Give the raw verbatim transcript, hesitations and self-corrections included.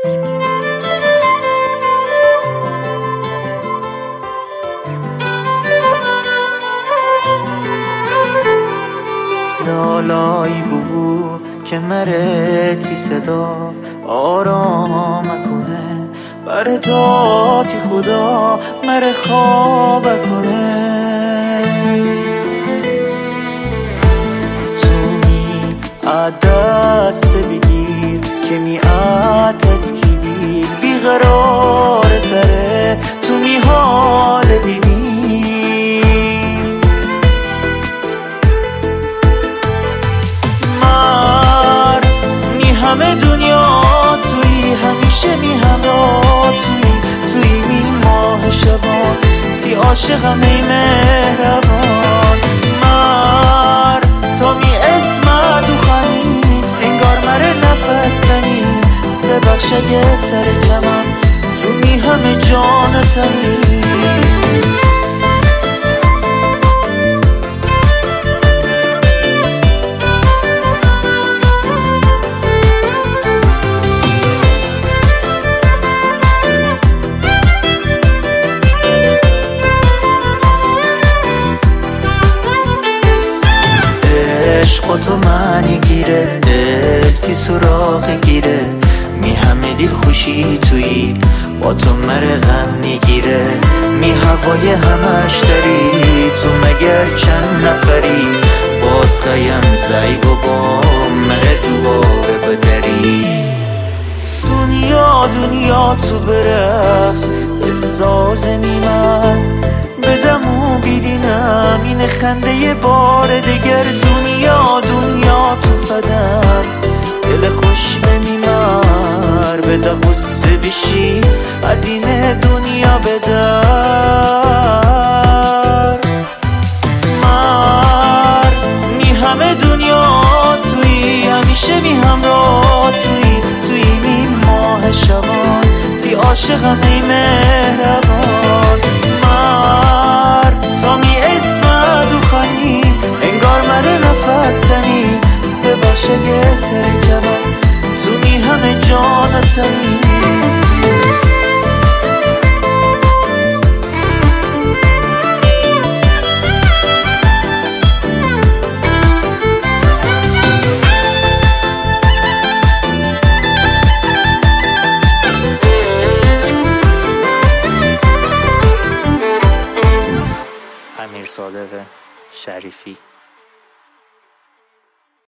لالایی بگو که مره تی صدا آرام کنه، بره داتی خدا مره خواب کنه. تو می عدست بگیر که می عدست کی دیر بیقرار تره، تو می حال بینی همه دنیا توی، همیشه می همراه توی، توی می ماه شبان تی عاشقم ای مهربان. مر تا می اسمت و خنی انگار مره نفستنی، ببخش اگه ترکمم تو می همه جان تنی. عشق تو معنی گیره، دل تی سراغ گیره، می همه دل خوشی تویی با تو مره غم نگیره. می هوای همش داری تو مگر چند نفری، باز خیم زیب و با مره دوباره بدری. دنیا دنیا تو برقص به ساز میمن، بدم و بیدینم این خنده یه بار دگر. دنیا دنیا تو فدم دل خوش بمیمر، بده غصه بشی از این دنیا بدر. مر می همه دنیا توی، همیشه می همراه توی، توی می ماه شبان تی عاشقم ای مهربان. مر تا می اسمت و خنی انگار مره نفستنی، ببخش اگه ترکمم تو می همه جان تنی.